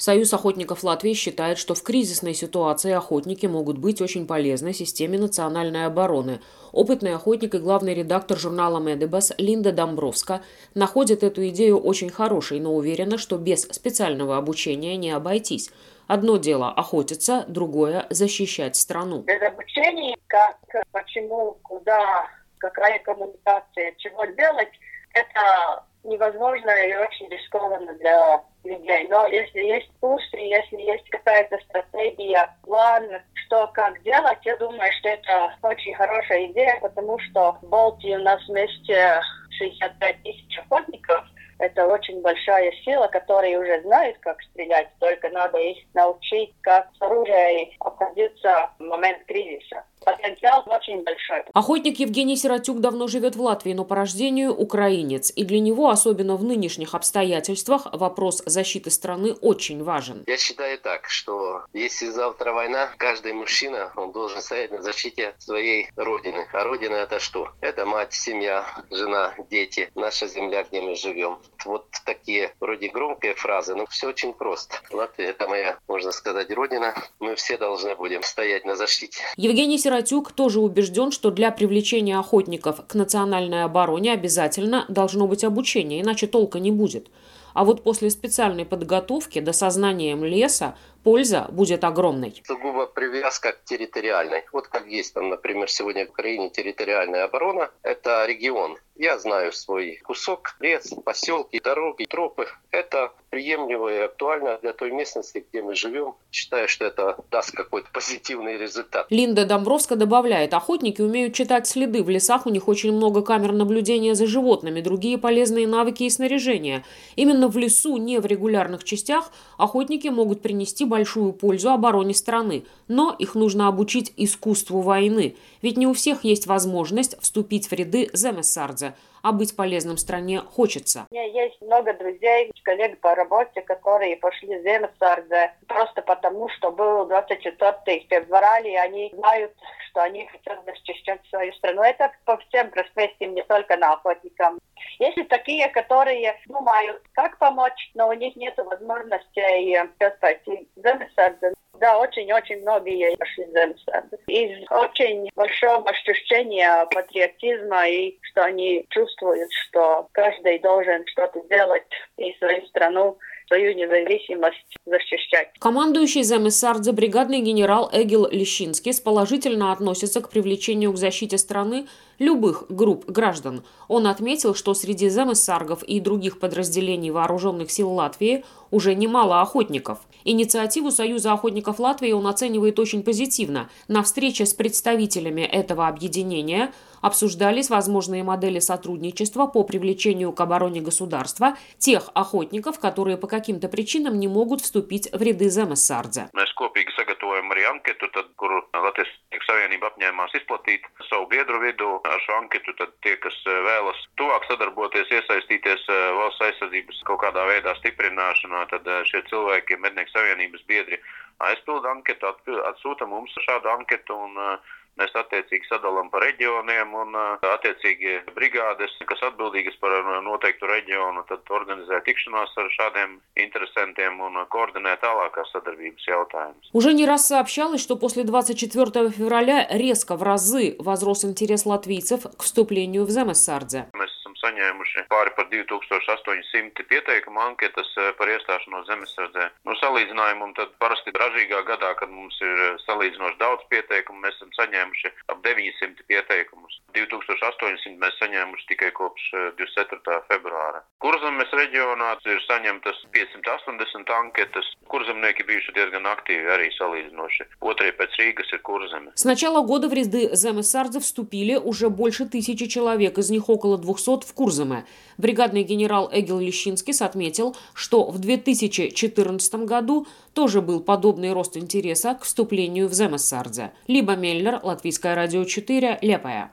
Союз охотников Латвии считает, что в кризисной ситуации охотники могут быть очень полезны системе национальной обороны. Опытный охотник и главный редактор журнала «Медебас» Линда Домбровска находит эту идею очень хорошей, но уверена, что без специального обучения не обойтись. Одно дело охотиться, другое – защищать страну. Без обучения, как, почему, куда, какая коммуникация, чего делать, это невозможно и очень рискованно для людей. Но если есть курс, если есть какая-то стратегия, план, что как делать, я думаю, что это очень хорошая идея, потому что в Балтии у нас вместе 65 тысяч охотников. Это очень большая сила, которые уже знают, как стрелять, только надо их научить, как с оружием обходиться в момент кризиса. Потенциал очень большой. Охотник Евгений Сиротюк давно живет в Латвии, но по рождению украинец. И для него, особенно в нынешних обстоятельствах, вопрос защиты страны очень важен. Я считаю так, что если завтра война, каждый мужчина, он должен стоять на защите своей родины. А родина это что? Это мать, семья, жена, дети, наша земля, где мы живем. Вот такие вроде громкие фразы, но все очень просто. Латвия это моя, можно сказать, родина. Мы все должны будем стоять на защите. Евгений Сиротюк тоже убежден, что для привлечения охотников к национальной обороне обязательно должно быть обучение, иначе толка не будет. А вот после специальной подготовки до сознанием леса польза будет огромной. Сугубо привязка к территориальной. Вот как есть там, например, сегодня в Украине территориальная оборона, это регион. Я знаю свой кусок, лес, поселки, дороги, тропы. Это приемлемо и актуально для той местности, где мы живем. Считаю, что это даст какой-то позитивный результат. Линда Домбровска добавляет, охотники умеют читать следы. В лесах у них очень много камер наблюдения за животными, другие полезные навыки и снаряжение. Именно в лесу, не в регулярных частях, охотники могут принести большую пользу обороне страны. Но их нужно обучить искусству войны. Ведь не у всех есть возможность вступить в ряды земесардзе, а быть полезным стране хочется. У меня есть много друзей, коллег по работе, которые пошли в земесардзе просто потому, что был 24 февраля, и они знают, что они хотят защищать свою страну. Это по всем профессиям, не только на охотникам. Есть и такие, которые думают, как помочь, но у них нет возможности пойти в земесардзе. Да, очень-очень многие пошли в земесардзе. Из очень большого ощущения патриотизма и что они чувствуют, что каждый должен что-то делать и свою страну, свою независимость защищать. Командующий земесардзе бригадный генерал Эгил Лищинский положительно относится к привлечению к защите страны любых групп граждан. Он отметил, что среди земесаргов и других подразделений вооруженных сил Латвии уже немало охотников. Инициативу Союза охотников Латвии он оценивает очень позитивно. На встрече с представителями этого объединения обсуждались возможные модели сотрудничества по привлечению к обороне государства тех охотников, которые по каким-то причинам не могут вступить в ряды земесардзе. Savienība apņēmās izplatīt savu biedru vidū. Ar šo anketu tad tie, kas vēlas tuvāk sadarboties, iesaistīties valsts aizsardzības kaut kādā veidā stiprināšanā, tad šie cilvēki, Mednieku savienības biedri, aizpild anketu, atsūta mums šādu anketu un mēs attiecīgi sadalām pa reģioniem un attiecīgi brigādes, kas atbildīgas par noteiktu reģionu, tad organizē tikšanās ar šādiem интересантiem un координē tālākās sadarbības jautājumus. Уже не раз сообщалось, что после 24 февраля резко в разы возрос интерес латвийцев к вступлению в земесардзе. Saņēmuši pāri par 2800 pieteikumu anketas par iestāšanos zemesardzē. Salīdzinājumam tad parasti ražīgā gadā, kad mums ir salīdzinoši daudz pieteikumu, mēs esam saņēmuši ap 900 pieteikumus. 2800 mēs saņēmuši tikai kopš 24. februāra. Kurzemes reģionā ir saņemtas 580 anketas. Kurzemnieki bijuši diezgan aktīvi arī salīdzinoši. Otrie pēc Rīgas ir Kurzeme. С начала года в ряды земесардзе вступили уже больше 1000 человек, из них около 200 в Курземе. Бригадный генерал Эгил Лищинский отметил, что в 2014 году тоже был подобный рост интереса к вступлению в земесардзе. Либо Меллер, Латвийское радио 4, Лепая.